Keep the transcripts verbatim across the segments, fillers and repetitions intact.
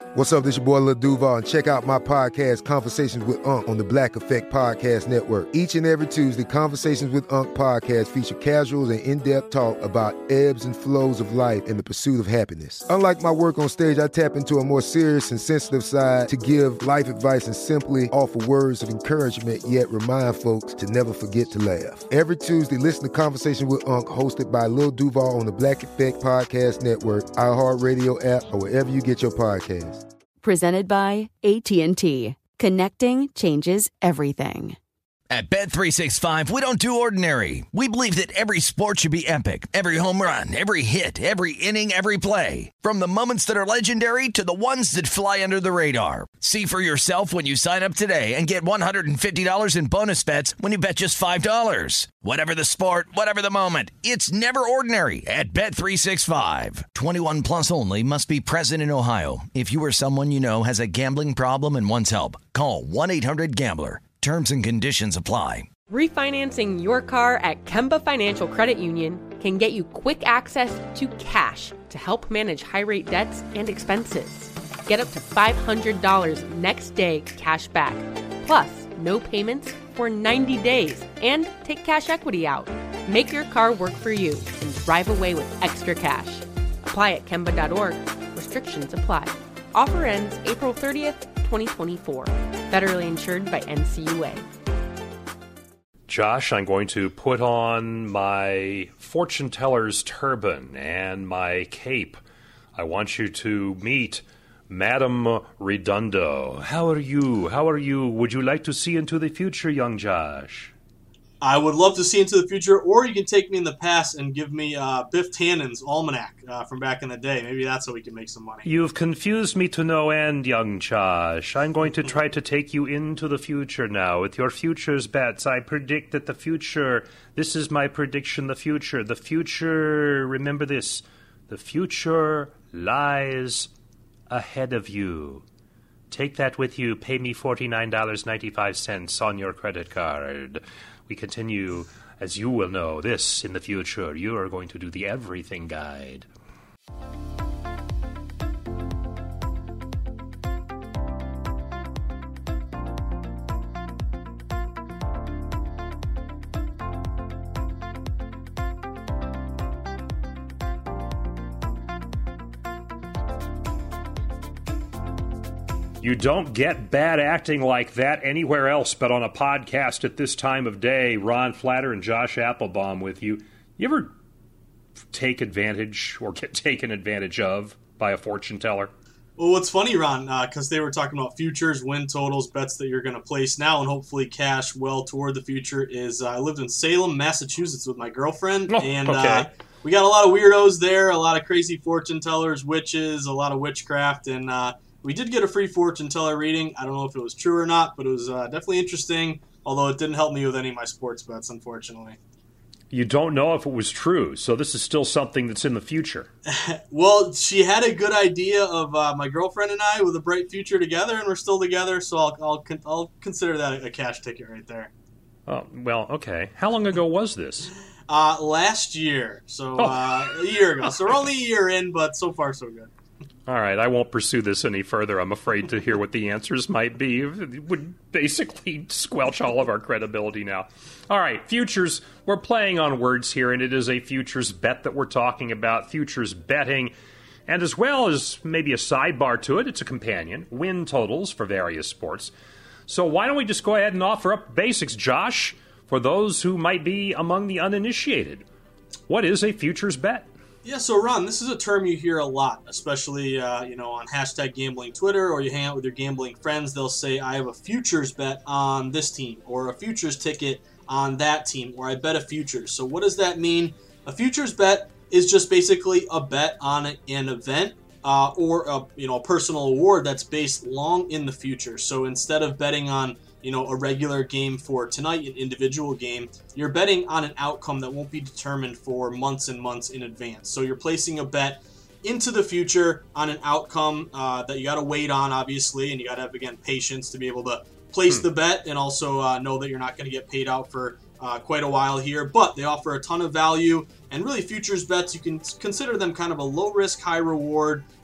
What's up, this your boy Lil Duval, and check out my podcast, Conversations with Unc, on the Black Effect Podcast Network. Each and every Tuesday, Conversations with Unc podcast feature casuals and in-depth talk about ebbs and flows of life and the pursuit of happiness. Unlike my work on stage, I tap into a more serious and sensitive side to give life advice and simply offer words of encouragement, yet remind folks to never forget to laugh. Every Tuesday, listen to Conversations with Unc, hosted by Lil Duval on the Black Effect Podcast Network, iHeartRadio app, or wherever you get your podcasts. Presented by A T and T. Connecting changes everything. At Bet three sixty-five, we don't do ordinary. We believe that every sport should be epic. Every home run, every hit, every inning, every play. From the moments that are legendary to the ones that fly under the radar. See for yourself when you sign up today and get one hundred fifty dollars in bonus bets when you bet just five dollars. Whatever the sport, whatever the moment, it's never ordinary at Bet three sixty-five. twenty-one plus only. Must be present in Ohio. If you or someone you know has a gambling problem and wants help, call one eight hundred gambler. Terms and conditions apply. Refinancing your car at Kemba Financial Credit Union can get you quick access to cash to help manage high-rate debts and expenses. Get up to five hundred dollars next day cash back, plus no payments for ninety days, and take cash equity out. Make your car work for you and drive away with extra cash. Apply at Kemba dot org. Restrictions apply. Offer ends April thirtieth, twenty twenty-four. Federally insured by N C U A. Josh, I'm going to put on my fortune teller's turban and my cape. I want you to meet Madame Redondo. How are you? How are you? Would you like to see into the future, young Josh? I would love to see into the future, or you can take me in the past and give me uh, Biff Tannen's almanac uh, from back in the day. Maybe that's how we can make some money. You've confused me to no end, young Josh. I'm going to try to take you into the future now with your futures bets. I predict that the future, this is my prediction, the future. The future, remember this, the future lies ahead of you. Take that with you. Pay me forty-nine dollars and ninety-five cents on your credit card. We continue, as you will know, this in the future. You are going to do the Everything Guide. You don't get bad acting like that anywhere else but on a podcast at this time of day. Ron Flatter and Josh Applebaum with you. You ever take advantage or get taken advantage of by a fortune teller? Well, what's funny, Ron, because uh, they were talking about futures, win totals, bets that you're going to place now and hopefully cash well toward the future, is uh, I lived in Salem, Massachusetts with my girlfriend, oh, and okay. uh, we got a lot of weirdos there, a lot of crazy fortune tellers, witches, a lot of witchcraft, and uh, we did get a free fortune teller reading. I don't know if it was true or not, but it was uh, definitely interesting, although it didn't help me with any of my sports bets, unfortunately. You don't know if it was true, so this is still something that's in the future. Well, she had a good idea of uh, my girlfriend and I with a bright future together, and we're still together, so I'll I'll, I'll consider that a cash ticket right there. Oh, well, okay. How long ago was this? Uh, last year, so oh. uh, a year ago. So we're only a year in, but so far so good. All right, I won't pursue this any further. I'm afraid to hear what the answers might be. It would basically squelch all of our credibility now. All right, futures. We're playing on words here, and it is a futures bet that we're talking about, futures betting. And as well as maybe a sidebar to it, it's a companion, win totals for various sports. So why don't we just go ahead and offer up basics, Josh, for those who might be among the uninitiated. What is a futures bet? Yeah, so Ron, this is a term you hear a lot, especially uh, you know on hashtag gambling Twitter, or you hang out with your gambling friends. They'll say, I have a futures bet on this team, or a futures ticket on that team, or I bet a futures. So what does that mean? A futures bet is just basically a bet on an event uh, or a you know a personal award that's based long in the future. So instead of betting on you know, a regular game for tonight, an individual game, you're betting on an outcome that won't be determined for months and months in advance. So you're placing a bet into the future on an outcome uh, that you got to wait on, obviously, and you got to have, again, patience to be able to place hmm. the bet and also uh, know that you're not going to get paid out for uh, quite a while here. But they offer a ton of value, and really futures bets, you can consider them kind of a low-risk, high-reward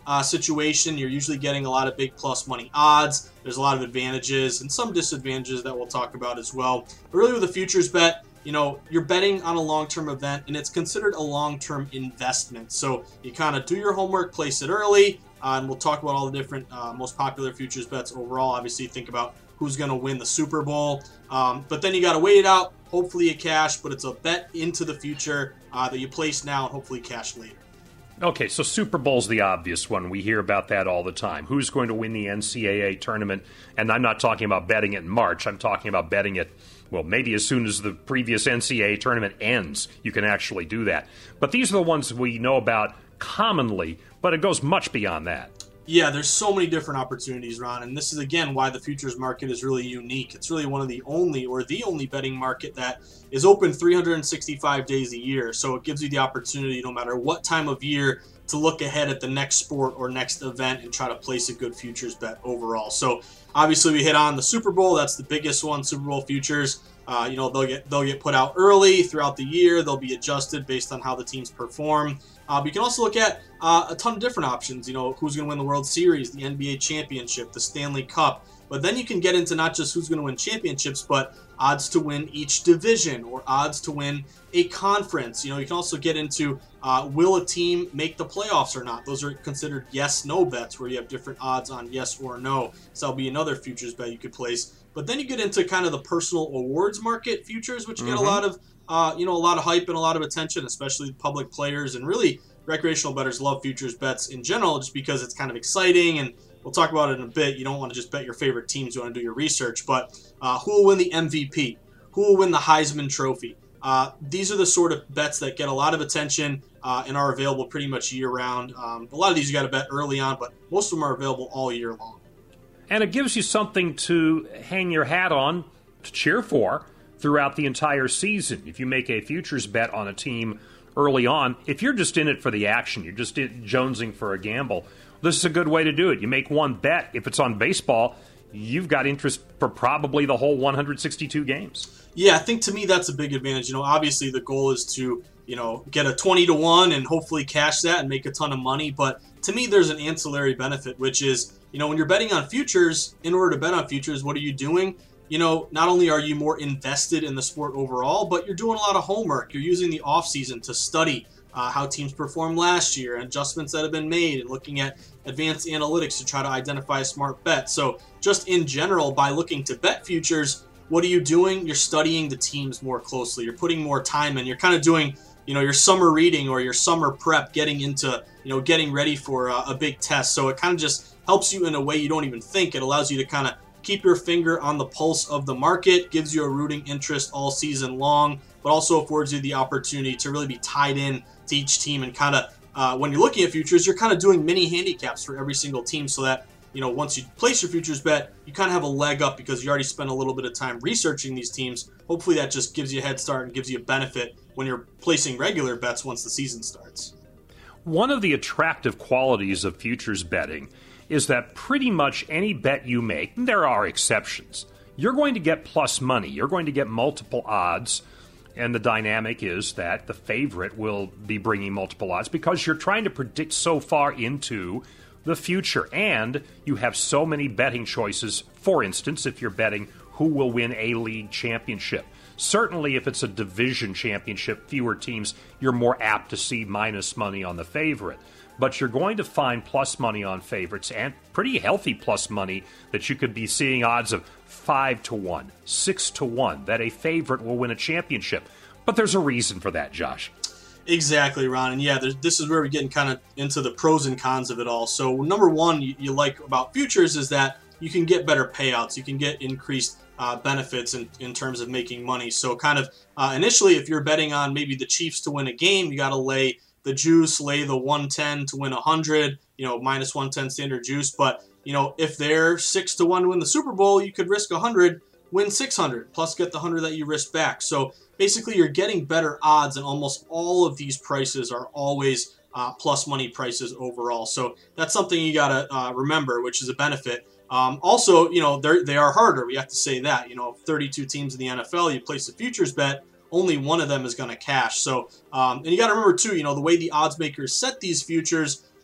uh, situation, you're usually getting a lot of big plus money odds. There's a lot of advantages and some disadvantages that we'll talk about as well. But really with a futures bet, you know, you're betting on a long-term event, and it's considered a long-term investment. So you kind of do your homework, place it early, uh, and we'll talk about all the different uh, most popular futures bets overall. Obviously, think about who's going to win the Super Bowl. Um, but then you got to wait it out. Hopefully you cash, but it's a bet into the future uh, that you place now and hopefully cash later. Okay, so Super Bowl's the obvious one. We hear about that all the time. Who's going to win the N C double A tournament? And I'm not talking about betting it in March. I'm talking about betting it, well, maybe as soon as the previous N C double A tournament ends, you can actually do that. But these are the ones we know about commonly, but it goes much beyond that. Yeah, there's so many different opportunities, Ron, and this is, again, why the futures market is really unique. It's really one of the only or the only betting market that is open three hundred sixty-five days a year. So it gives you the opportunity, no matter what time of year, to look ahead at the next sport or next event and try to place a good futures bet overall. So obviously we hit on the Super Bowl. That's the biggest one, Super Bowl futures. Uh, you know, they'll get they'll get put out early throughout the year. They'll be adjusted based on how the teams perform. Uh, but you can also look at uh, a ton of different options. You know, who's going to win the World Series, the N B A championship, the Stanley Cup. But then you can get into not just who's going to win championships, but odds to win each division or odds to win a conference. You know, you can also get into uh, will a team make the playoffs or not. Those are considered yes-no bets where you have different odds on yes or no. So that'll be another futures bet you could place. But then you get into kind of the personal awards market futures, which mm-hmm. get a lot of uh, you know, a lot of hype and a lot of attention, especially public players, and really recreational bettors love futures bets in general, just because it's kind of exciting. And we'll talk about it in a bit. You don't want to just bet your favorite teams; you want to do your research. But uh, who will win the M V P? Who will win the Heisman Trophy? Uh, these are the sort of bets that get a lot of attention uh, and are available pretty much year-round. Um, a lot of these you got to bet early on, but most of them are available all year long. And it gives you something to hang your hat on, to cheer for throughout the entire season. If you make a futures bet on a team early on, if you're just in it for the action, you're just in, jonesing for a gamble, this is a good way to do it. You make one bet. If it's on baseball, you've got interest for probably the whole one hundred sixty-two games. Yeah, I think to me that's a big advantage. You know, obviously the goal is to, you know, get a twenty to one and hopefully cash that and make a ton of money. But to me, there's an ancillary benefit, which is, you know, when you're betting on futures, in order to bet on futures, what are you doing? You know, not only are you more invested in the sport overall, but you're doing a lot of homework. You're using the off season to study uh, how teams performed last year, and adjustments that have been made, and looking at advanced analytics to try to identify a smart bet. So just in general, by looking to bet futures, what are you doing? You're studying the teams more closely. You're putting more time in. You're kind of doing, you know, your summer reading or your summer prep, getting into, you know, getting ready for a, a big test. So it kind of just helps you in a way you don't even think. It allows you to kind of keep your finger on the pulse of the market, gives you a rooting interest all season long, but also affords you the opportunity to really be tied in to each team. And kind of, uh, when you're looking at futures, you're kind of doing mini handicaps for every single team, so that, you know, once you place your futures bet, you kind of have a leg up because you already spent a little bit of time researching these teams. Hopefully that just gives you a head start and gives you a benefit when you're placing regular bets once the season starts. One of the attractive qualities of futures betting is that pretty much any bet you make, and there are exceptions, you're going to get plus money. You're going to get multiple odds, and the dynamic is that the favorite will be bringing multiple odds because you're trying to predict so far into the future, and you have so many betting choices. For instance, if you're betting who will win a league championship. Certainly, if it's a division championship, fewer teams, you're more apt to see minus money on the favorite. But you're going to find plus money on favorites, and pretty healthy plus money that you could be seeing odds of five to one, six to one, that a favorite will win a championship. But there's a reason for that, Josh. Exactly, Ron. And yeah, this is where we're getting kind of into the pros and cons of it all. So number one you, you like about futures is that you can get better payouts. You can get increased uh, benefits in, in terms of making money. So kind of uh, initially, if you're betting on maybe the Chiefs to win a game, you got to lay the juice, lay the one ten to win one hundred, you know, minus one ten standard juice. But, you know, if they're six to one to win the Super Bowl, you could risk one hundred, win six hundred, plus get the one hundred that you risk back. So basically you're getting better odds, and almost all of these prices are always uh, plus money prices overall. So that's something you got to uh, remember, which is a benefit. Um, also, you know, they are harder. We have to say that. You know, thirty-two teams in the N F L, you place a futures bet, only one of them is going to cash. So, um, and you got to remember too, you know, the way the odds makers set these futures,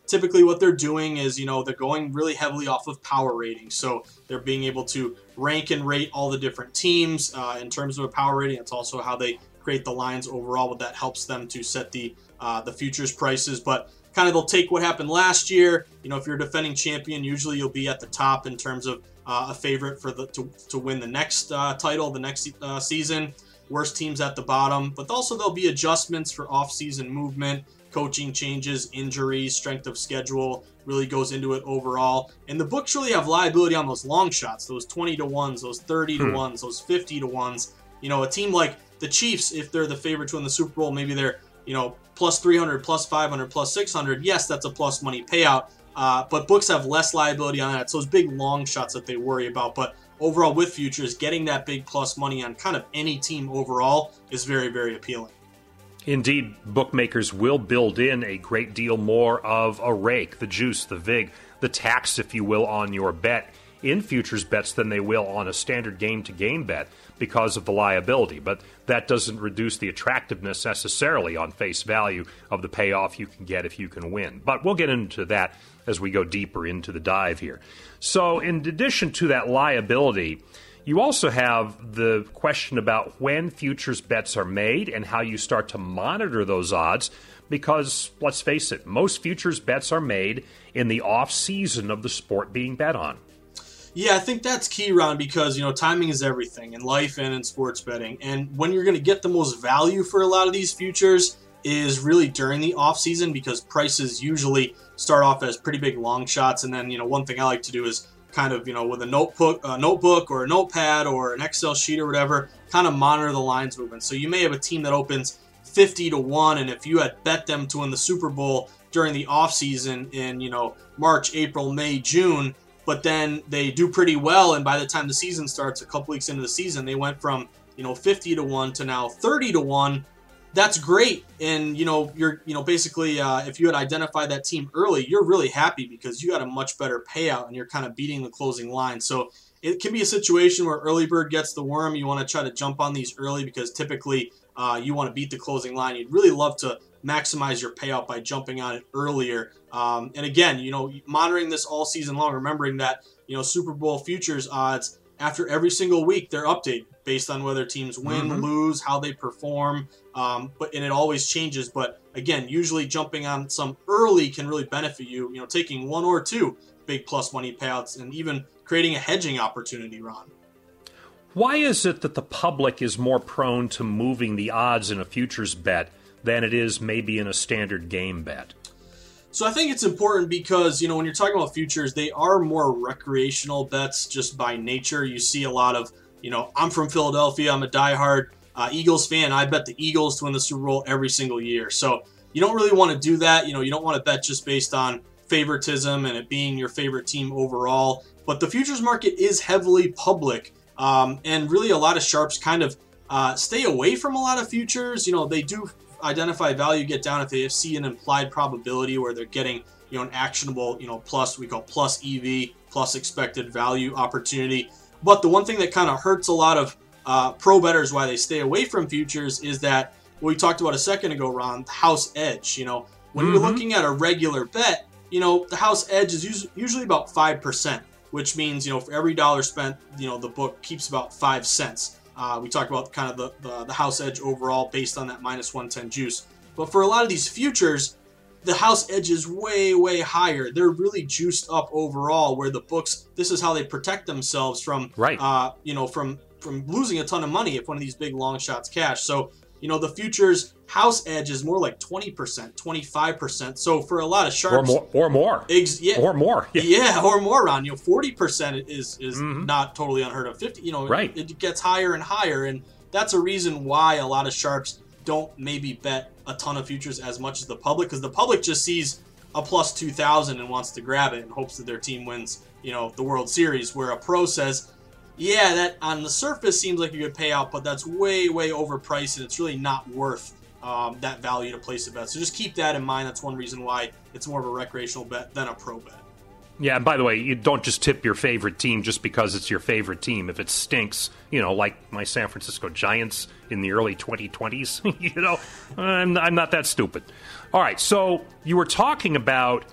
typically what they're doing is, you know, they're going really heavily off of power ratings. So they're being able to rank and rate all the different teams uh, in terms of a power rating. It's also how they create the lines overall, but that helps them to set the uh, the futures prices. But kind of they'll take what happened last year. You know, if you're a defending champion, usually you'll be at the top in terms of uh, a favorite for the to, to win the next uh, title, the next uh, season. Worst teams at the bottom, but also there'll be adjustments for off-season movement, coaching changes, injuries, strength of schedule really goes into it overall. And the books really have liability on those long shots, those twenty to ones, those thirty to ones, those fifty to ones. You know, a team like the Chiefs, if they're the favorite to win the Super Bowl, maybe they're, you know, plus three hundred, plus five hundred, plus six hundred. Yes, that's a plus money payout, uh, but books have less liability on that. It's those big long shots that they worry about. But overall with futures, getting that big plus money on kind of any team overall is very, very appealing. Indeed, bookmakers will build in a great deal more of a rake, the juice, the vig, the tax, if you will, on your bet in futures bets than they will on a standard game-to-game bet because of the liability. But that doesn't reduce the attractiveness necessarily on face value of the payoff you can get if you can win. But we'll get into that as we go deeper into the dive here. So in addition to that liability, you also have the question about when futures bets are made and how you start to monitor those odds because, let's face it, most futures bets are made in the off-season of the sport being bet on. Yeah, I think that's key, Ron, because, you know, timing is everything in life and in sports betting. And when you're going to get the most value for a lot of these futures is really during the off-season because prices usually start off as pretty big long shots. And then, you know, one thing I like to do is kind of, you know, with a notebook, a notebook or a notepad or an Excel sheet or whatever, kind of monitor the lines movement. So you may have a team that opens fifty to one, and if you had bet them to win the Super Bowl during the off-season in, you know, March, April, May, June, but then they do pretty well, and by the time the season starts, a couple weeks into the season, they went from, you know, fifty to one to now thirty to one. That's great, and you know, you're, you know, basically, uh, if you had identified that team early, you're really happy because you got a much better payout, and you're kind of beating the closing line. So it can be a situation where early bird gets the worm. You want to try to jump on these early because typically uh, you want to beat the closing line. You'd really love to maximize your payout by jumping on it earlier. Um, and again, you know, monitoring this all season long, remembering that, you know, Super Bowl futures odds after every single week, they're updated based on whether teams win, mm-hmm. lose, how they perform. Um, but and it always changes. But again, usually jumping on some early can really benefit you, you know, taking one or two big plus money payouts and even creating a hedging opportunity, Ron. Why is it that the public is more prone to moving the odds in a futures bet than it is maybe in a standard game bet? So I think it's important because, you know, when you're talking about futures, they are more recreational bets just by nature. You see a lot of, you know, I'm from Philadelphia, I'm a diehard uh, Eagles fan. I bet the Eagles to win the Super Bowl every single year. So you don't really want to do that. You know, you don't want to bet just based on favoritism and it being your favorite team overall. But the futures market is heavily public. Um, and really a lot of sharps kind of uh, stay away from a lot of futures. You know, they do identify value, get down if they see an implied probability where they're getting, you know, an actionable, you know, plus, we call plus E V, plus expected value opportunity. But the one thing that kind of hurts a lot of uh, pro bettors why they stay away from futures is that what we talked about a second ago, Ron, the house edge. You know, when mm-hmm. you're looking at a regular bet, you know, the house edge is usually about five percent, which means, you know, for every dollar spent, you know, the book keeps about five cents. Uh, we talked about kind of the, the, the house edge overall based on that minus one ten juice. But for a lot of these futures, the house edge is way, way higher. They're really juiced up overall where the books, this is how they protect themselves from, right. uh, you know, from, from losing a ton of money if one of these big long shots cash. So, you know, the futures house edge is more like twenty percent, twenty-five percent. So for a lot of sharps. Or more. Or more. Ex- yeah, or more. Yeah. yeah, or more, Ron. You know, forty percent is is mm-hmm. not totally unheard of. fifty, you know, right. it, it gets higher and higher. And that's a reason why a lot of sharps don't maybe bet a ton of futures as much as the public, because the public just sees a plus two thousand and wants to grab it and hopes that their team wins, you know, the World Series, where a pro says, yeah, that on the surface seems like a good payout, but that's way, way overpriced, and it's really not worth um, that value to place a bet. So just keep that in mind. That's one reason why it's more of a recreational bet than a pro bet. Yeah, and by the way, you don't just tip your favorite team just because it's your favorite team. If it stinks, you know, like my San Francisco Giants in the early twenty twenties, you know, I'm, I'm not that stupid. All right, so you were talking about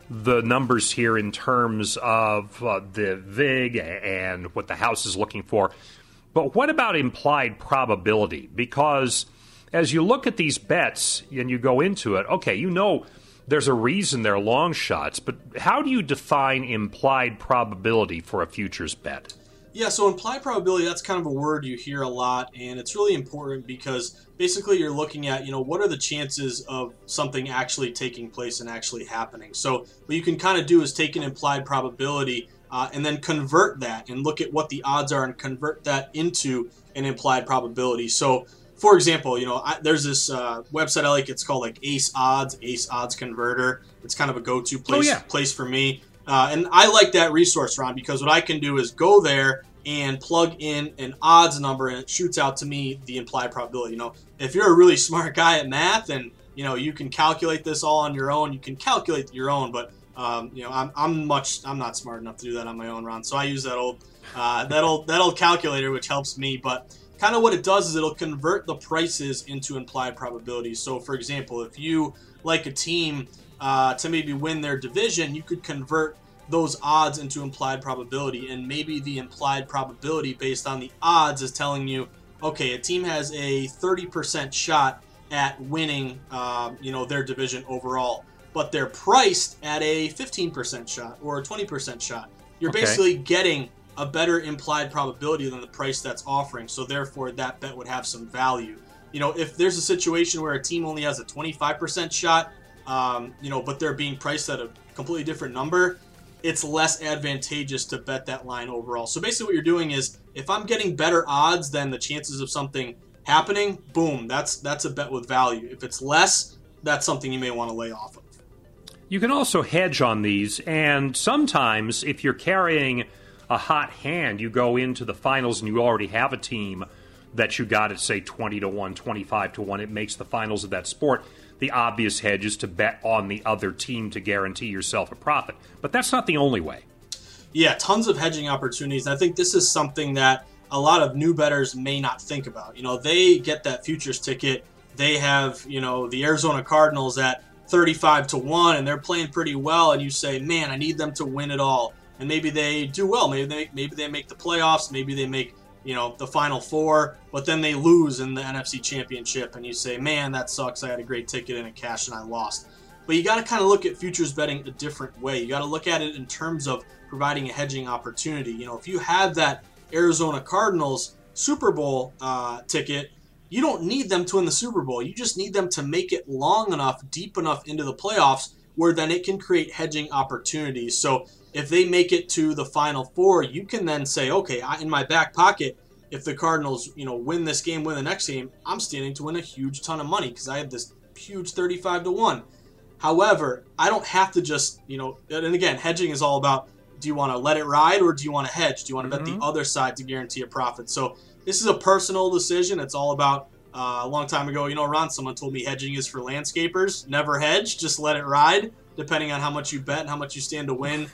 the numbers here in terms of uh, the vig and what the house is looking for. But what about implied probability? Because as you look at these bets and you go into it, okay, you know there's a reason they're long shots, but how do you define implied probability for a futures bet? Yeah, so implied probability, that's kind of a word you hear a lot, and it's really important because basically you're looking at, you know, what are the chances of something actually taking place and actually happening. So what you can kind of do is take an implied probability uh, and then convert that and look at what the odds are and convert that into an implied probability. So, for example, you know, I, there's this uh, website I like, it's called like Ace Odds, Ace Odds Converter. It's kind of a go-to place, oh, yeah. place for me. Uh, and I like that resource, Ron, because what I can do is go there and plug in an odds number, and it shoots out to me the implied probability. You know, if you're a really smart guy at math, and you know you can calculate this all on your own, you can calculate your own. But um, you know, I'm I'm much I'm not smart enough to do that on my own, Ron. So I use that old uh, that old that old calculator, which helps me. But kind of what it does is it'll convert the prices into implied probabilities. So, for example, if you like a team uh, to maybe win their division, you could convert those odds into implied probability, and maybe the implied probability based on the odds is telling you, okay, a team has a thirty percent shot at winning, um, you know, their division overall, but they're priced at a fifteen percent shot or a twenty percent shot. You're okay. basically getting a better implied probability than the price that's offering, so therefore that bet would have some value. You know, if there's a situation where a team only has a twenty-five percent shot, um, you know, but they're being priced at a completely different number, it's less advantageous to bet that line overall. So basically what you're doing is, if I'm getting better odds than the chances of something happening, boom, that's that's a bet with value. If it's less, that's something you may want to lay off of. You can also hedge on these, and sometimes if you're carrying a hot hand, you go into the finals and you already have a team that you got at, say, twenty to one, twenty-five to one. It makes the finals of that sport. The obvious hedge is to bet on the other team to guarantee yourself a profit. But that's not the only way. Yeah, tons of hedging opportunities. I think this is something that a lot of new bettors may not think about. You know, they get that futures ticket. They have, you know, the Arizona Cardinals at thirty-five to one, and they're playing pretty well. And you say, man, I need them to win it all. And maybe they do well. Maybe they, maybe they make the playoffs. Maybe they make, you know, the Final Four, but then they lose in the N F C Championship, and you say, man, that sucks. I had a great ticket and it cashed and I lost. But you got to kind of look at futures betting a different way. You got to look at it in terms of providing a hedging opportunity. You know, if you have that Arizona Cardinals Super Bowl uh, ticket, you don't need them to win the Super Bowl. You just need them to make it long enough, deep enough into the playoffs where then it can create hedging opportunities. So if they make it to the Final Four, you can then say, okay, I, in my back pocket, if the Cardinals, you know, win this game, win the next game, I'm standing to win a huge ton of money because I have this huge thirty-five to one. However, I don't have to just, you know, and again, hedging is all about, do you want to let it ride or do you want to hedge? Do you want to mm-hmm. bet the other side to guarantee a profit? So this is a personal decision. It's all about, uh, a long time ago, you know, Ron, someone told me hedging is for landscapers. Never hedge, just let it ride, depending on how much you bet and how much you stand to win.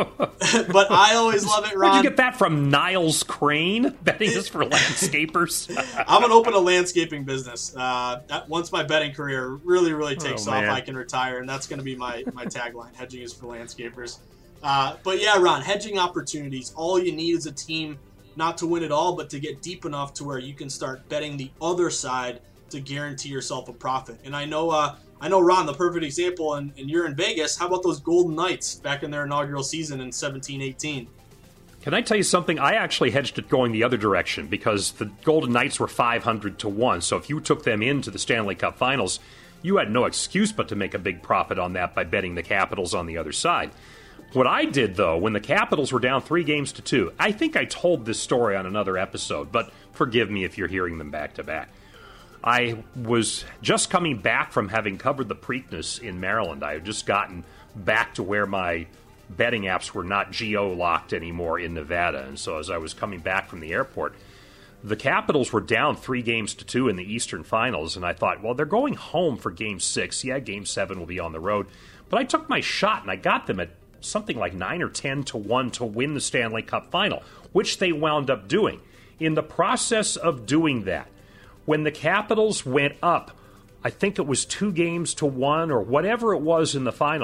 But I always love it, Ron. Where'd you get that from? Niles Crane? Betting is for landscapers? I'm going to open a landscaping business. Uh, once my betting career really, really takes oh, off, man. I can retire, and that's going to be my, my tagline. Hedging is for landscapers. Uh, but yeah, Ron, hedging opportunities. All you need is a team not to win it all, but to get deep enough to where you can start betting the other side to guarantee yourself a profit. And I know, uh, I know, Ron, the perfect example, and, and you're in Vegas. How about those Golden Knights back in their inaugural season in seventeen eighteen? Can I tell you something? I actually hedged it going the other direction because the Golden Knights were five hundred to one. So if you took them into the Stanley Cup Finals, you had no excuse but to make a big profit on that by betting the Capitals on the other side. What I did, though, when the Capitals were down three games to two, I think I told this story on another episode, but forgive me if you're hearing them back to back. I was just coming back from having covered the Preakness in Maryland. I had just gotten back to where my betting apps were not geo-locked anymore in Nevada. And so as I was coming back from the airport, the Capitals were down three games to two in the Eastern Finals. And I thought, well, they're going home for Game six. Yeah, Game seven will be on the road. But I took my shot, and I got them at something like nine or ten to one to win the Stanley Cup Final, which they wound up doing. In the process of doing that, when the Capitals went up, I think it was two games to one or whatever it was in the final,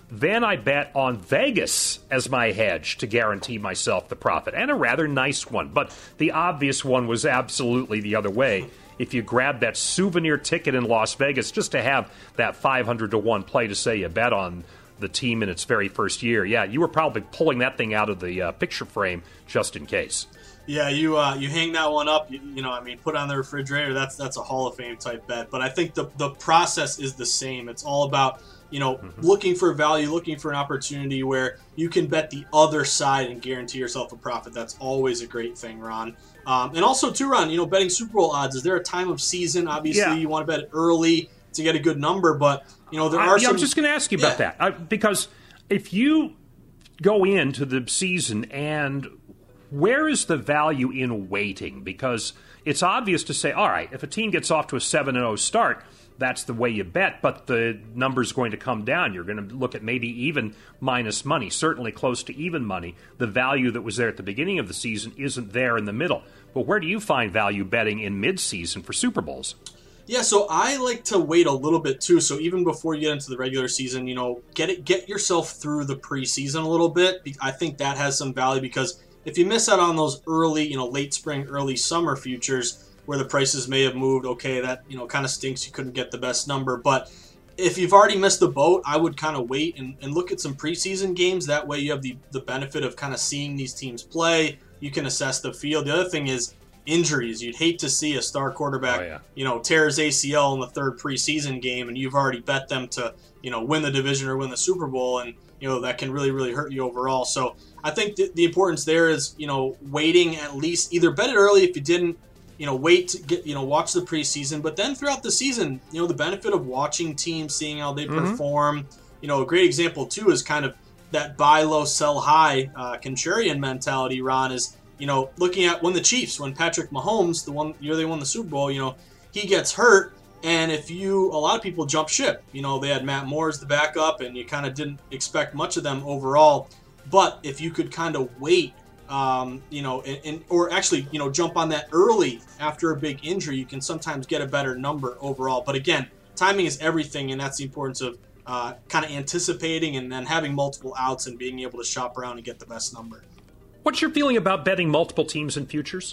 Then I bet on Vegas as my hedge to guarantee myself the profit, and a rather nice one. But the obvious one was absolutely the other way. If you grab that souvenir ticket in Las Vegas just to have that five hundred to one play to say you bet on the team in its very first year, yeah, you were probably pulling that thing out of the uh, picture frame just in case. Yeah, you uh, you hang that one up, you, you know, I mean, put it on the refrigerator, that's that's a Hall of Fame type bet. But I think the, the process is the same. It's all about, you know, mm-hmm. looking for value, looking for an opportunity where you can bet the other side and guarantee yourself a profit. That's always a great thing, Ron. Um, and also, too, Ron, you know, betting Super Bowl odds, is there a time of season? Obviously, yeah. you want to bet it early to get a good number, but, you know, there are I, some... I'm just going to ask you about yeah. that. I, because if you go into the season and where is the value in waiting? Because it's obvious to say, all right, if a team gets off to a seven and oh start, that's the way you bet, but the number's going to come down. You're going to look at maybe even minus money, certainly close to even money. The value that was there at the beginning of the season isn't there in the middle. But where do you find value betting in mid-season for Super Bowls? Yeah, so I like to wait a little bit too. So even before you get into the regular season, you know, get it, get yourself through the preseason a little bit. I think that has some value because if you miss out on those early, you know, late spring, early summer futures where the prices may have moved, okay, that, you know, kind of stinks. You couldn't get the best number. But if you've already missed the boat, I would kind of wait and, and look at some preseason games. That way you have the, the benefit of kind of seeing these teams play. You can assess the field. The other thing is injuries. You'd hate to see a star quarterback, oh, yeah. you know, tear his A C L in the third preseason game, and you've already bet them to, you know, win the division or win the Super Bowl, and, you know, that can really, really hurt you overall. So I think th- the importance there is, you know, waiting at least, either bet it early if you didn't, you know, wait to get, you know, watch the preseason, but then throughout the season, you know, the benefit of watching teams, seeing how they mm-hmm. perform, you know, a great example too is kind of that buy low, sell high, uh, contrarian mentality, Ron, is, you know, looking at when the Chiefs, when Patrick Mahomes, the one year they won the Super Bowl, you know, he gets hurt. And if you, a lot of people jump ship, you know, they had Matt Moore as the backup and you kind of didn't expect much of them overall. But if you could kind of wait, um, you know, and, and or actually, you know, jump on that early after a big injury, you can sometimes get a better number overall. But again, timing is everything. And that's the importance of uh, kind of anticipating and then having multiple outs and being able to shop around and get the best number. What's your feeling about betting multiple teams in futures?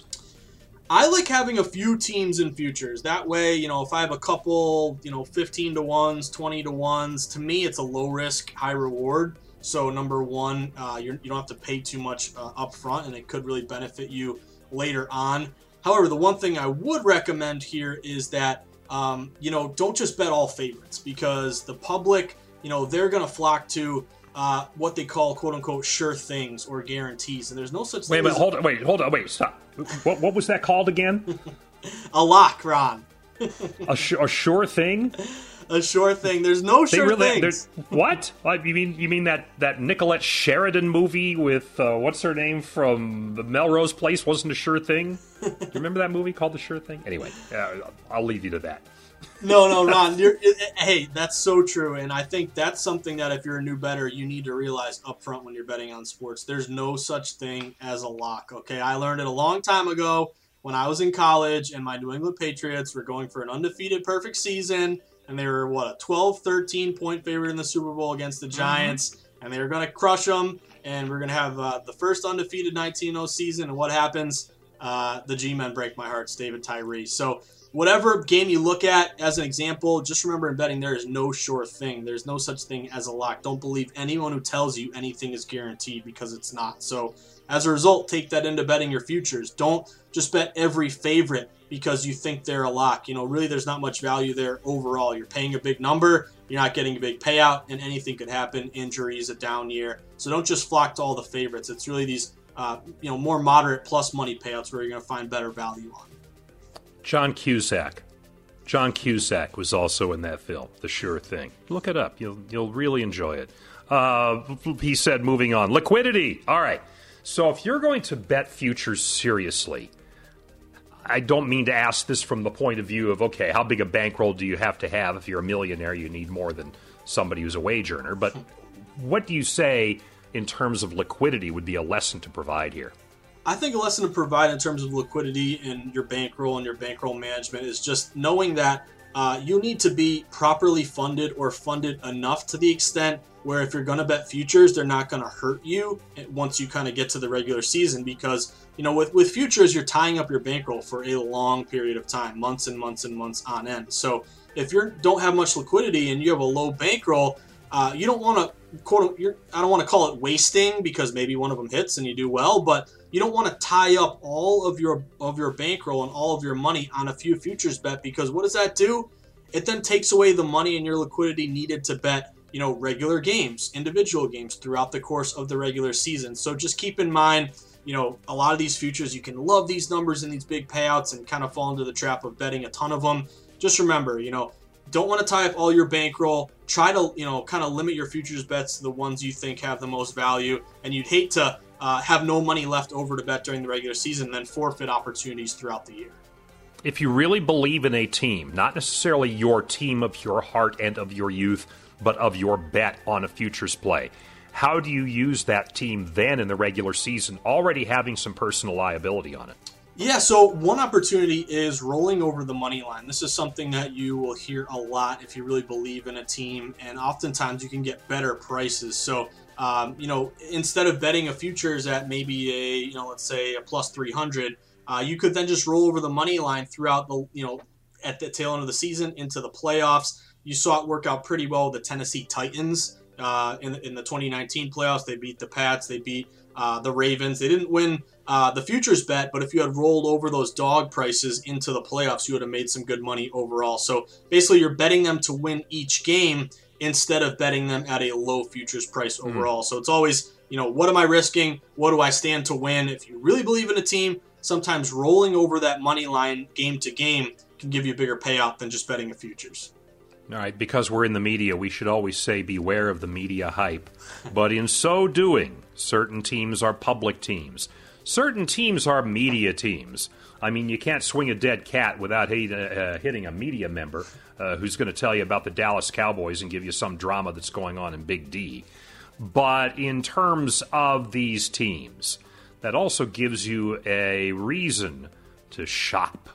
I like having a few teams in futures. That way, you know, if I have a couple, you know, fifteen to ones, twenty to ones, to me, it's a low risk, high reward. So number one, uh, you're, you don't have to pay too much uh, up front, and it could really benefit you later on. However, the one thing I would recommend here is that, um, you know, don't just bet all favorites, because the public, you know, they're going to flock to uh, what they call, quote unquote, sure things or guarantees. And there's no such wait, thing. Wait, as hold on, wait, hold on, wait, stop. What, what was that called again? A lock, Ron. a, sh- a sure thing? A sure thing. There's no they sure really, things. What? You mean you mean that, that Nicolette Sheridan movie with uh, what's her name from Melrose Place wasn't a sure thing? Do you remember that movie called The Sure Thing? Anyway, uh, I'll leave you to that. No, no, Ron. You're, hey, that's so true, and I think that's something that if you're a new bettor, you need to realize up front when you're betting on sports. There's no such thing as a lock. Okay, I learned it a long time ago when I was in college, and my New England Patriots were going for an undefeated perfect season. And they were, what, a twelve, thirteen point favorite in the Super Bowl against the Giants. Mm-hmm. And they were going to crush them. And we're going to have uh, the first undefeated nineteen oh season. And what happens? Uh, the G-men break my heart, David Tyree. So whatever game you look at as an example, just remember in betting there is no sure thing. There's no such thing as a lock. Don't believe anyone who tells you anything is guaranteed, because it's not. So as a result, take that into betting your futures. Don't just bet every favorite because you think they're a lock. You know, really there's not much value there overall. You're paying a big number, you're not getting a big payout, and anything could happen. Injuries, a down year. So don't just flock to all the favorites. It's really these, uh, you know, more moderate plus money payouts where you're going to find better value on. John Cusack. John Cusack was also in that film, The Sure Thing. Look it up. You'll you'll really enjoy it. Uh, he said, moving on. Liquidity. All right. So if you're going to bet futures seriously, I don't mean to ask this from the point of view of, okay, how big a bankroll do you have to have? If you're a millionaire, you need more than somebody who's a wage earner. But what do you say in terms of liquidity would be a lesson to provide here? I think a lesson to provide in terms of liquidity in your bankroll and your bankroll management is just knowing that uh, you need to be properly funded or funded enough to the extent where if you're going to bet futures, they're not going to hurt you once you kind of get to the regular season, because, you know, with, with futures, you're tying up your bankroll for a long period of time, months and months and months on end. So if you don't have much liquidity and you have a low bankroll, uh, you don't want to, quote, you're, I don't want to call it wasting, because maybe one of them hits and you do well, but you don't want to tie up all of your of your bankroll and all of your money on a few futures bet, because what does that do? It then takes away the money and your liquidity needed to bet, you know, regular games, individual games throughout the course of the regular season. So just keep in mind, you know, a lot of these futures, you can love these numbers and these big payouts and kind of fall into the trap of betting a ton of them. Just remember, you know, don't want to tie up all your bankroll. Try to, you know, kind of limit your futures bets to the ones you think have the most value. And you'd hate to uh, have no money left over to bet during the regular season and then forfeit opportunities throughout the year. If you really believe in a team, not necessarily your team of your heart and of your youth, but of your bet on a futures play, how do you use that team then in the regular season, already having some personal liability on it? Yeah, so one opportunity is rolling over the money line. This is something that you will hear a lot if you really believe in a team, and oftentimes you can get better prices. So, um, you know, instead of betting a futures at maybe a, you know, let's say a plus three hundred, uh, you could then just roll over the money line throughout the, you know, at the tail end of the season into the playoffs. You saw it work out pretty well with the Tennessee Titans uh, in, in the twenty nineteen playoffs. They beat the Pats. They beat uh, the Ravens. They didn't win uh, the futures bet, but if you had rolled over those dog prices into the playoffs, you would have made some good money overall. So basically, you're betting them to win each game instead of betting them at a low futures price overall. Mm. So it's always, you know, what am I risking? What do I stand to win? If you really believe in a team, sometimes rolling over that money line game to game can give you a bigger payout than just betting a futures. All right, because we're in the media, we should always say beware of the media hype. But in so doing, certain teams are public teams. Certain teams are media teams. I mean, you can't swing a dead cat without hit, uh, hitting a media member uh, who's going to tell you about the Dallas Cowboys and give you some drama that's going on in Big D. But in terms of these teams, that also gives you a reason to shop.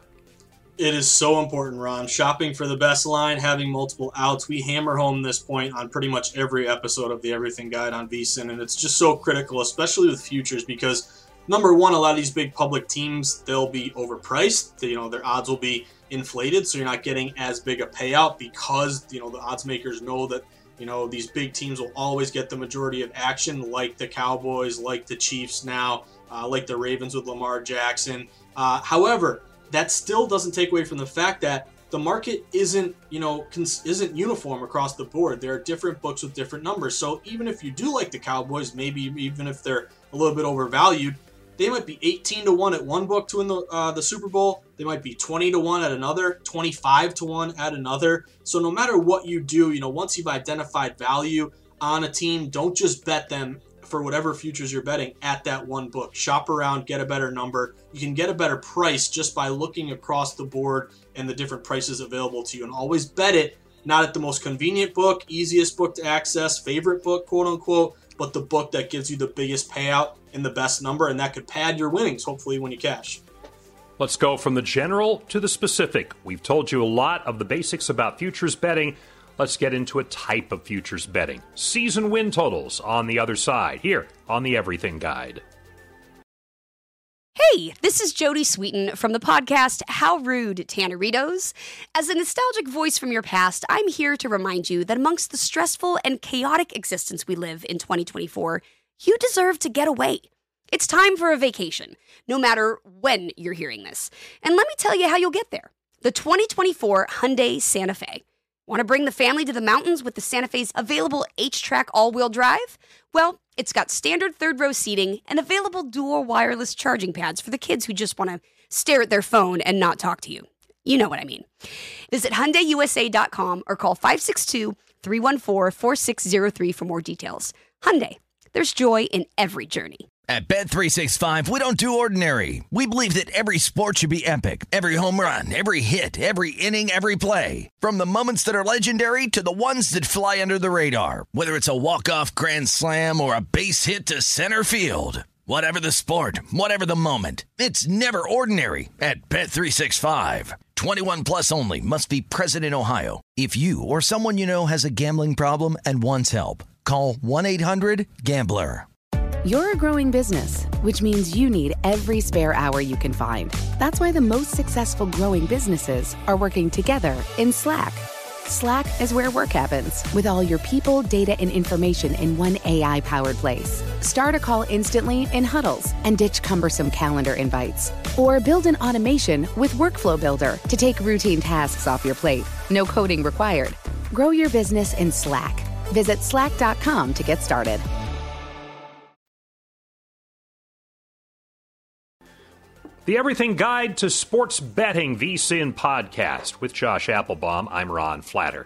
It is so important, Ron. Shopping for the best line, having multiple outs. We hammer home this point on pretty much every episode of the Everything Guide on VSiN, and it's just so critical, especially with futures, because number one, a lot of these big public teams, they'll be overpriced. You know, their odds will be inflated, so you're not getting as big a payout because, you know, the odds makers know that, you know, these big teams will always get the majority of action, like the Cowboys, like the Chiefs now, uh, like the Ravens with Lamar Jackson. Uh, however, that still doesn't take away from the fact that the market isn't, you know, cons- isn't uniform across the board. There are different books with different numbers. So even if you do like the Cowboys, maybe even if they're a little bit overvalued, they might be eighteen to one at one book to win the uh, the Super Bowl. They might be twenty to one at another, twenty-five to one at another. So no matter what you do, you know, once you've identified value on a team, don't just bet them for whatever futures you're betting at that one book. Shop around, get a better number. You can get a better price just by looking across the board and the different prices available to you. And always bet it not at the most convenient book, easiest book to access, favorite book, quote unquote, but the book that gives you the biggest payout and the best number, and that could pad your winnings, hopefully, when you cash. Let's go from the general to the specific. We've told you a lot of the basics about futures betting. Let's get into a type of futures betting. Season win totals on the other side, here on the Everything Guide. Hey, this is Jodie Sweetin from the podcast How Rude, Tanneritos. As a nostalgic voice from your past, I'm here to remind you that amongst the stressful and chaotic existence we live in twenty twenty-four, you deserve to get away. It's time for a vacation, no matter when you're hearing this. And let me tell you how you'll get there. The twenty twenty-four Hyundai Santa Fe. Want to bring the family to the mountains with the Santa Fe's available H-Track all-wheel drive? Well, it's got standard third-row seating and available dual wireless charging pads for the kids who just want to stare at their phone and not talk to you. You know what I mean. Visit Hyundai U S A dot com or call five six two, three one four, four six zero three for more details. Hyundai, there's joy in every journey. At Bet three sixty-five, we don't do ordinary. We believe that every sport should be epic. Every home run, every hit, every inning, every play. From the moments that are legendary to the ones that fly under the radar. Whether it's a walk-off grand slam or a base hit to center field. Whatever the sport, whatever the moment. It's never ordinary at Bet three sixty-five. twenty-one plus only. Must be present in Ohio. If you or someone you know has a gambling problem and wants help, call one eight hundred gambler. You're a growing business, which means you need every spare hour you can find. That's why the most successful growing businesses are working together in Slack. Slack is where work happens, with all your people, data, and information in one A I-powered place. Start a call instantly in huddles and ditch cumbersome calendar invites. Or build an automation with Workflow Builder to take routine tasks off your plate. No coding required. Grow your business in Slack. Visit slack dot com to get started. The Everything Guide to Sports Betting V S I N podcast with Josh Applebaum. I'm Ron Flatter.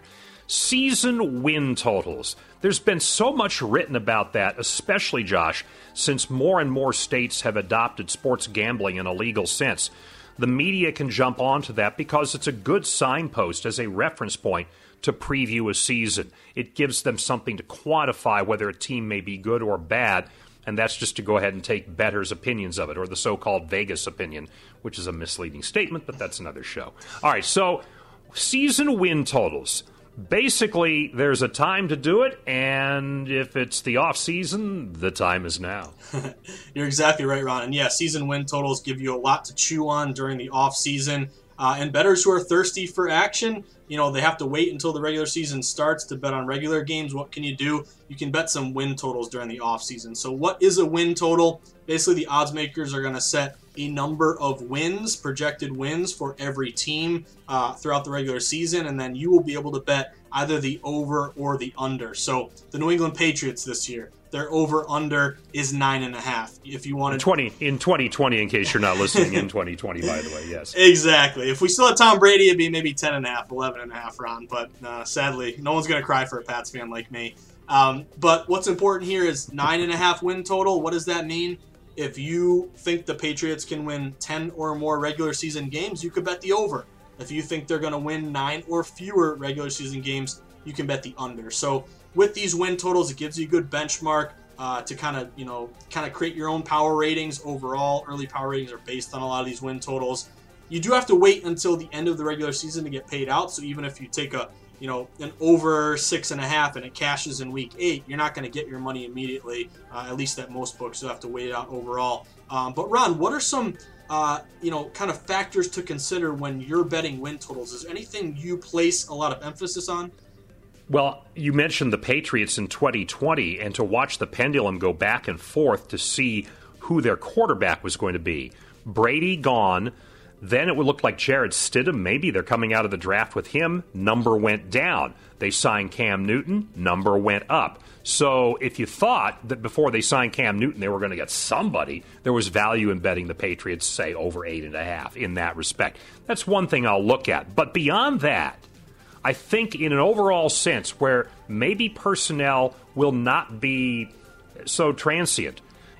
Season win totals. There's been so much written about that, especially, Josh, since more and more states have adopted sports gambling in a legal sense. The media can jump onto that because it's a good signpost as a reference point to preview a season. It gives them something to quantify whether a team may be good or bad. And that's just to go ahead and take bettors' opinions of it, or the so-called Vegas opinion, which is a misleading statement, but that's another show. All right, so season win totals. Basically, there's a time to do it, and if it's the off-season, the time is now. You're exactly right, Ron. And yeah, season win totals give you a lot to chew on during the off-season. Uh, and bettors who are thirsty for action, you know, they have to wait until the regular season starts to bet on regular games. What can you do? You can bet some win totals during the offseason. So what is a win total? Basically, the odds makers are going to set a number of wins, projected wins for every team uh, throughout the regular season, and then you will be able to bet either the over or the under. So the New England Patriots this year, their over-under is nine and a half. If you wanted twenty in twenty twenty, in case you're not listening in twenty twenty, by the way, yes, exactly. If we still had Tom Brady, it'd be maybe ten and a half, eleven and a half, Ron. But uh, sadly, no one's gonna cry for a Pats fan like me. Um, but what's important here is nine and a half win total. What does that mean? If you think the Patriots can win ten or more regular season games, you could bet the over. If you think they're going to win nine or fewer regular season games, you can bet the under. So with these win totals, it gives you a good benchmark uh, to kind of, you know, kind of create your own power ratings overall. Early power ratings are based on a lot of these win totals. You do have to wait until the end of the regular season to get paid out. So even if you take a, you know, an over six and a half and it cashes in week eight, you're not going to get your money immediately. Uh, at least at most books, you'll have to wait it out overall. Um, but Ron, what are some, uh, you know, kind of factors to consider when you're betting win totals? Is there anything you place a lot of emphasis on? Well, you mentioned the Patriots in twenty twenty, and to watch the pendulum go back and forth to see who their quarterback was going to be. Brady gone. Then it would look like Jarrett Stidham. Maybe they're coming out of the draft with him. Number went down. They signed Cam Newton. Number went up. So if you thought that before they signed Cam Newton they were going to get somebody, there was value in betting the Patriots, say, over eight and a half in that respect. That's one thing I'll look at. But beyond that, I think in an overall sense where maybe personnel will not be so transient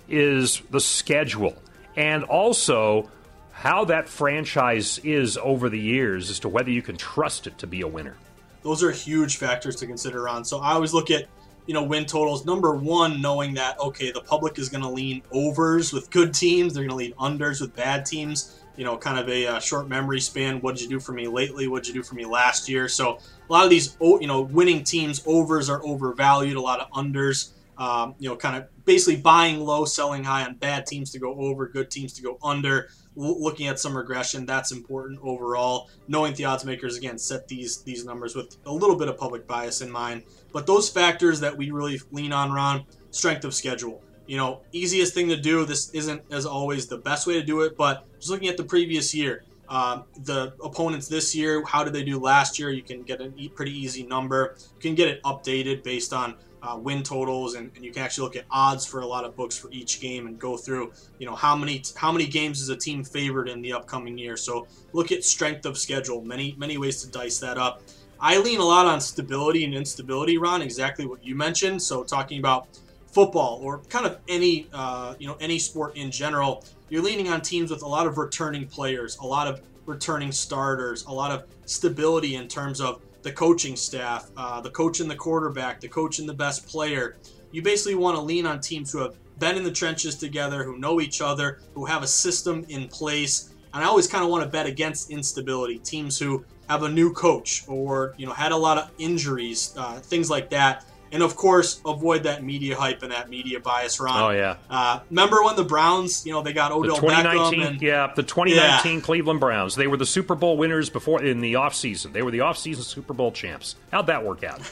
is the schedule. And also how that franchise is over the years as to whether you can trust it to be a winner. Those are huge factors to consider on. So I always look at, you know, win totals. Number one, knowing that, okay, the public is going to lean overs with good teams. They're going to lean unders with bad teams. You know, kind of a uh, short memory span. What did you do for me lately? What did you do for me last year? So a lot of these, you know, winning teams, overs are overvalued. A lot of unders, um, you know, kind of basically buying low, selling high on bad teams to go over, good teams to go under. Looking at some regression, that's important overall. Knowing the odds makers, again, set these these numbers with a little bit of public bias in mind. But those factors that we really lean on, Ron, strength of schedule. You know, easiest thing to do. This isn't, as always, the best way to do it, but just looking at the previous year, um, the opponents this year, how did they do last year? You can get a pretty easy number. You can get it updated based on Uh, win totals, and, and you can actually look at odds for a lot of books for each game and go through, you know, how many how many games is a team favored in the upcoming year. So look at strength of schedule. Many many ways to dice that up. I lean a lot on stability and instability, Ron. Exactly what you mentioned. So talking about football or kind of any uh, you know any sport in general, you're leaning on teams with a lot of returning players, a lot of returning starters, a lot of stability in terms of the coaching staff, uh, the coach and the quarterback, the coach and the best player. You basically want to lean on teams who have been in the trenches together, who know each other, who have a system in place. And I always kind of want to bet against instability. Teams who have a new coach or, you know, had a lot of injuries, uh, things like that. And, of course, avoid that media hype and that media bias, Ron. Oh, yeah. Uh, remember when the Browns, you know, they got Odell Beckham? And, yeah, the twenty nineteen yeah. Cleveland Browns. They were the Super Bowl winners before in the offseason. They were the offseason Super Bowl champs. How'd that work out?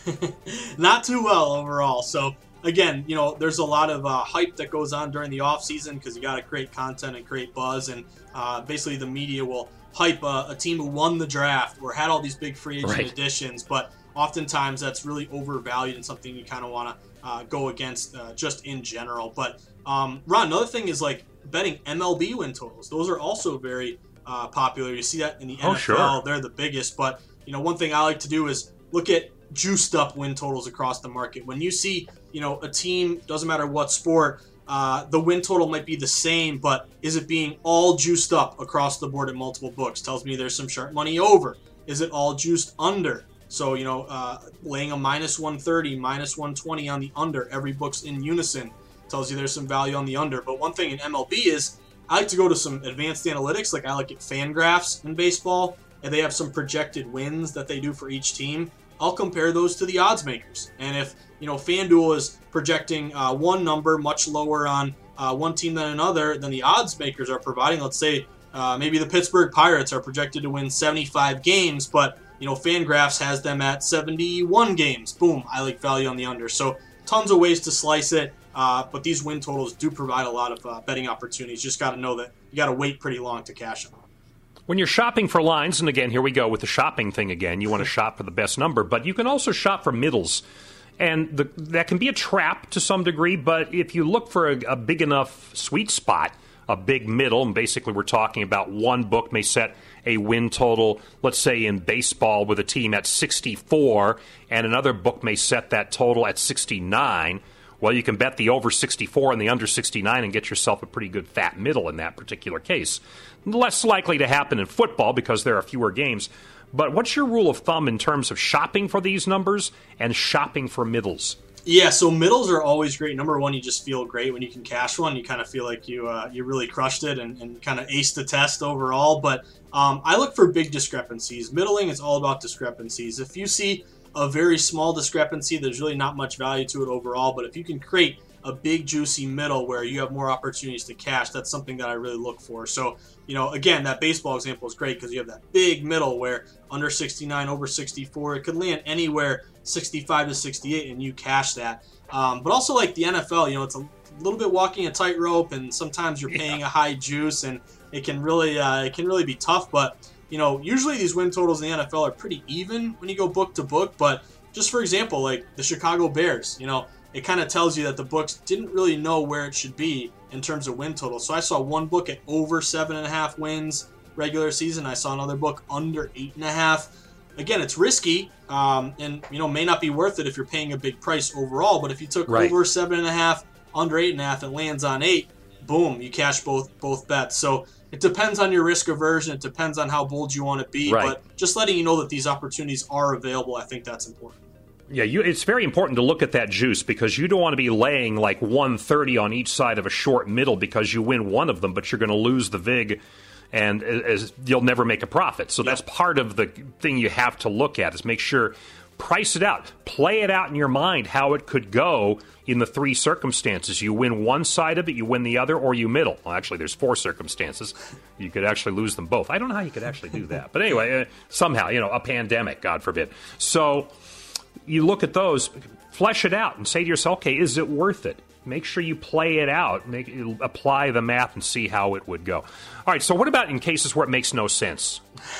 Not too well overall. So, again, you know, there's a lot of uh, hype that goes on during the offseason because you got to create content and create buzz. And uh, basically the media will hype a, a team who won the draft or had all these big free agent right. additions. But oftentimes that's really overvalued and something you kind of want to uh, go against uh, just in general. But um, Ron, another thing is like betting M L B win totals. Those are also very uh, popular. You see that in the oh, N F L. Sure. They're the biggest. But, you know, one thing I like to do is look at juiced up win totals across the market. When you see, you know, a team, doesn't matter what sport, uh, the win total might be the same, but is it being all juiced up across the board at multiple books? Tells me there's some sharp money over. Is it all juiced under? So, you know, uh, laying a minus one thirty, minus one twenty on the under, every book's in unison, tells you there's some value on the under. But one thing in M L B is I like to go to some advanced analytics, like I like at FanGraphs in baseball, and they have some projected wins that they do for each team. I'll compare those to the odds makers. And if, you know, FanDuel is projecting uh, one number much lower on uh, one team than another than the odds makers are providing, let's say uh, maybe the Pittsburgh Pirates are projected to win seventy-five games, but you know, FanGraphs has them at seventy-one games. Boom, I like value on the under. So tons of ways to slice it, uh, but these win totals do provide a lot of uh, betting opportunities. Just got to know that you got to wait pretty long to cash them. When you're shopping for lines, and again, here we go with the shopping thing again, you want to shop for the best number, but you can also shop for middles. And the, that can be a trap to some degree, but if you look for a, a big enough sweet spot, a big middle, and basically we're talking about one book may set a win total, let's say in baseball with a team at sixty-four, and another book may set that total at sixty-nine. Well, you can bet the over sixty-four and the under sixty-nine and get yourself a pretty good fat middle in that particular case. Less likely to happen in football because there are fewer games. But what's your rule of thumb in terms of shopping for these numbers and shopping for middles? Yeah, so middles are always great. Number one, you just feel great when you can cash one. You kind of feel like you uh, you really crushed it and, and kind of aced the test overall. But um, I look for big discrepancies. Middling is all about discrepancies. If you see a very small discrepancy, there's really not much value to it overall. But if you can create a big, juicy middle where you have more opportunities to cash, that's something that I really look for. So, you know, again, that baseball example is great because you have that big middle where under sixty-nine, over sixty-four, it could land anywhere sixty-five to sixty-eight, and you cash that. Um, but also like the N F L, you know, it's a little bit walking a tightrope, and sometimes you're paying yeah. a high juice, and it can really uh, it can really be tough. But you know, usually these win totals in the N F L are pretty even when you go book to book. But just for example, like the Chicago Bears, you know, it kind of tells you that the books didn't really know where it should be in terms of win total. So I saw one book at over seven and a half wins regular season. I saw another book under eight and a half. Again, it's risky, um, and you know may not be worth it if you're paying a big price overall. But if you took right. over seven and a half, under eight and a half, and lands on eight, boom, you cash both both bets. So it depends on your risk aversion. It depends on how bold you want to be. Right. But just letting you know that these opportunities are available, I think that's important. Yeah, you, it's very important to look at that juice because you don't want to be laying like one thirty on each side of a short middle because you win one of them, but you're going to lose the vig, and as, you'll never make a profit. So yep. that's part of the thing you have to look at is make sure, price it out, play it out in your mind how it could go in the three circumstances. You win one side of it, you win the other, or you middle. Well, actually, there's four circumstances. You could actually lose them both. I don't know how you could actually do that. But anyway, uh, somehow, you know, a pandemic, God forbid. So you look at those, flesh it out, and say to yourself, okay, is it worth it? Make sure you play it out, make apply the math, and see how it would go. All right, so what about in cases where it makes no sense?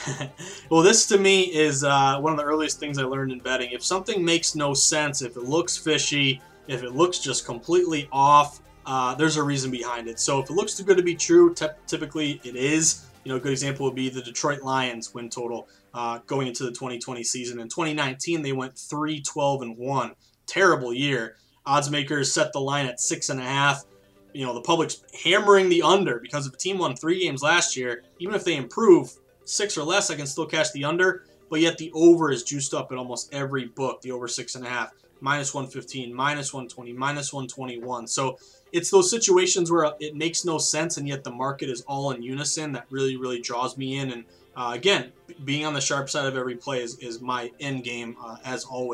Well, this to me is uh, one of the earliest things I learned in betting. If something makes no sense, if it looks fishy, if it looks just completely off, uh, there's a reason behind it. So if it looks too good to be true, t- typically it is. You know, a good example would be the Detroit Lions win total uh, going into the twenty twenty season. In twenty nineteen, they went three twelve and one. Terrible year. Odds makers set the line at six and a half. You know, the public's hammering the under because if a team won three games last year, even if they improve six or less, I can still cash the under. But yet the over is juiced up at almost every book. The over six and a half, minus one fifteen, minus one twenty, minus one twenty-one. So it's those situations where it makes no sense, and yet the market is all in unison that really, really draws me in. And uh, again, being on the sharp side of every play is, is my end game, uh, as always.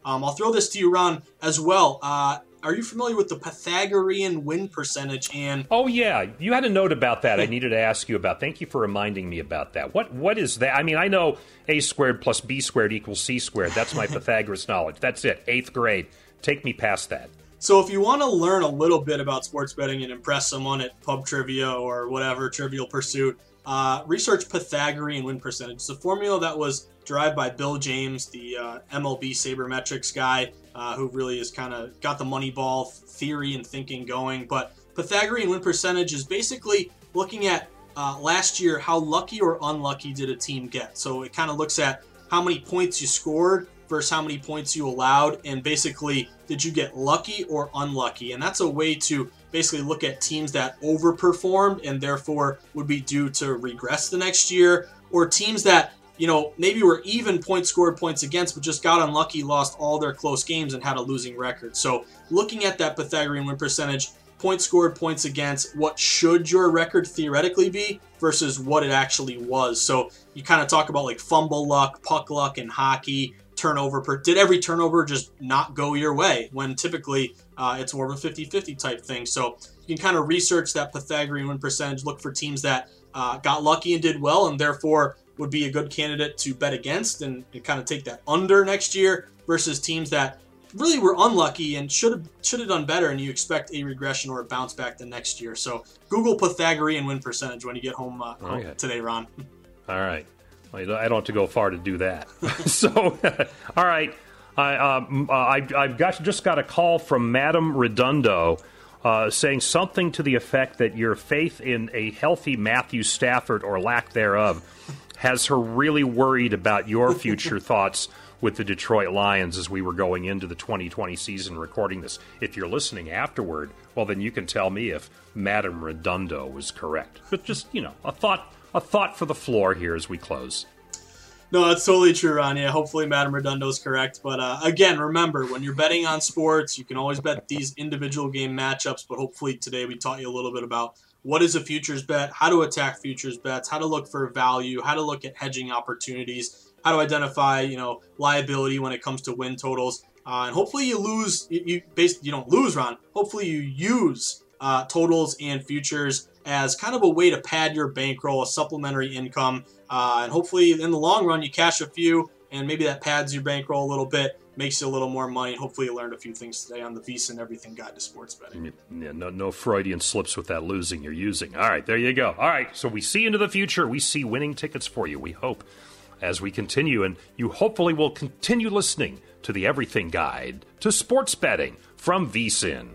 Um, I'll throw this to you, Ron, as well. Uh, are you familiar with the Pythagorean win percentage? And oh yeah, you had a note about that. I needed to ask you about. Thank you for reminding me about that. What what is that? I mean, I know a squared plus b squared equals c squared. That's my Pythagoras knowledge. That's it. Eighth grade. Take me past that. So if you want to learn a little bit about sports betting and impress someone at Pub Trivia or whatever, Trivial Pursuit, uh, research Pythagorean win percentage. It's a formula that was derived by Bill James, the uh, M L B sabermetrics guy, uh, who really has kind of got the Moneyball theory and thinking going. But Pythagorean win percentage is basically looking at uh, last year, how lucky or unlucky did a team get. So it kind of looks at how many points you scored versus how many points you allowed, and basically, did you get lucky or unlucky? And that's a way to basically look at teams that overperformed and therefore would be due to regress the next year, or teams that, you know, maybe were even points scored, points against, but just got unlucky, lost all their close games and had a losing record. So looking at that Pythagorean win percentage, points scored, points against, what should your record theoretically be versus what it actually was. So you kind of talk about like fumble luck, puck luck in hockey, turnover. Per, did every turnover just not go your way, when typically uh, it's more of a fifty-fifty type thing. So you can kind of research that Pythagorean win percentage, look for teams that uh, got lucky and did well and therefore would be a good candidate to bet against, and, and kind of take that under next year, versus teams that really were unlucky and should have should have done better, and you expect a regression or a bounce back the next year. So Google Pythagorean win percentage when you get home uh, okay. today, Ron. All right. I don't have to go far to do that. so, all right. I, um, I, I've got just got a call from Madame Redondo uh, saying something to the effect that your faith in a healthy Matthew Stafford, or lack thereof, has her really worried about your future thoughts with the Detroit Lions as we were going into the twenty twenty season recording this. If you're listening afterward, well, then you can tell me if Madame Redondo was correct. But just, you know, a thought a thought for the floor here as we close. No, that's totally true, Ron. Yeah, hopefully Madame Redondo is correct. But uh, again, remember, when you're betting on sports, you can always bet these individual game matchups. But hopefully today we taught you a little bit about what is a futures bet, how to attack futures bets, how to look for value, how to look at hedging opportunities, how to identify, you know, liability when it comes to win totals. Uh, and hopefully you lose, you, you basically you don't lose, Ron. Hopefully you use uh, totals and futures as kind of a way to pad your bankroll, a supplementary income. Uh, and hopefully in the long run, you cash a few, and maybe that pads your bankroll a little bit, makes you a little more money. Hopefully you learned a few things today on the VSiN Everything Guide to Sports Betting. Yeah, no, no Freudian slips with that losing you're using. All right, there you go. All right, so we see into the future. We see winning tickets for you, we hope, as we continue. And you hopefully will continue listening to the Everything Guide to Sports Betting from VSiN.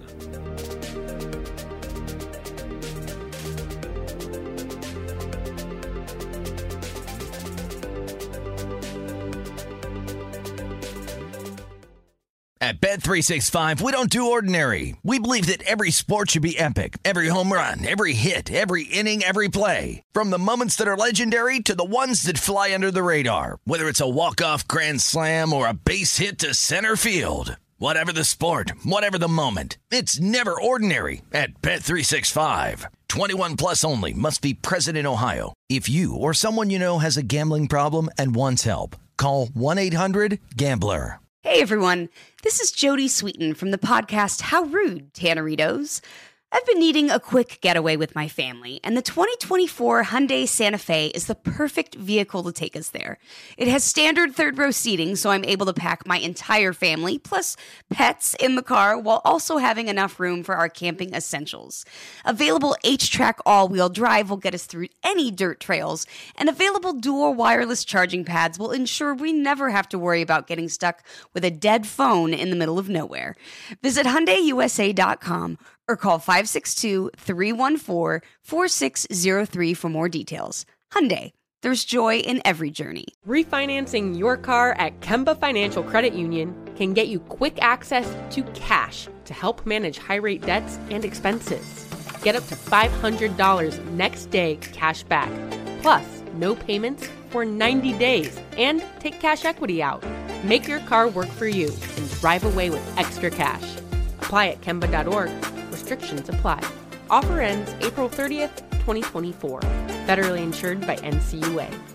At Bet three sixty-five, we don't do ordinary. We believe that every sport should be epic. Every home run, every hit, every inning, every play. From the moments that are legendary to the ones that fly under the radar. Whether it's a walk-off grand slam or a base hit to center field. Whatever the sport, whatever the moment, it's never ordinary at Bet three sixty-five. twenty-one plus only. Must be present in Ohio. If you or someone you know has a gambling problem and wants help, call one eight hundred gambler. Hey everyone, this is Jody Sweeten from the podcast How Rude, Tanneritos. I've been needing a quick getaway with my family, and the twenty twenty-four Hyundai Santa Fe is the perfect vehicle to take us there. It has standard third-row seating, so I'm able to pack my entire family, plus pets, in the car, while also having enough room for our camping essentials. Available H-Track all-wheel drive will get us through any dirt trails, and available dual wireless charging pads will ensure we never have to worry about getting stuck with a dead phone in the middle of nowhere. Visit Hyundai U S A dot com or call five six two, three one four, four six zero three for more details. Hyundai, there's joy in every journey. Refinancing your car at Kemba Financial Credit Union can get you quick access to cash to help manage high-rate debts and expenses. Get up to five hundred dollars next day cash back, plus no payments for ninety days, and take cash equity out. Make your car work for you and drive away with extra cash. Apply at Kemba dot org. Restrictions apply. Offer ends April thirtieth, twenty twenty-four. Federally insured by N C U A.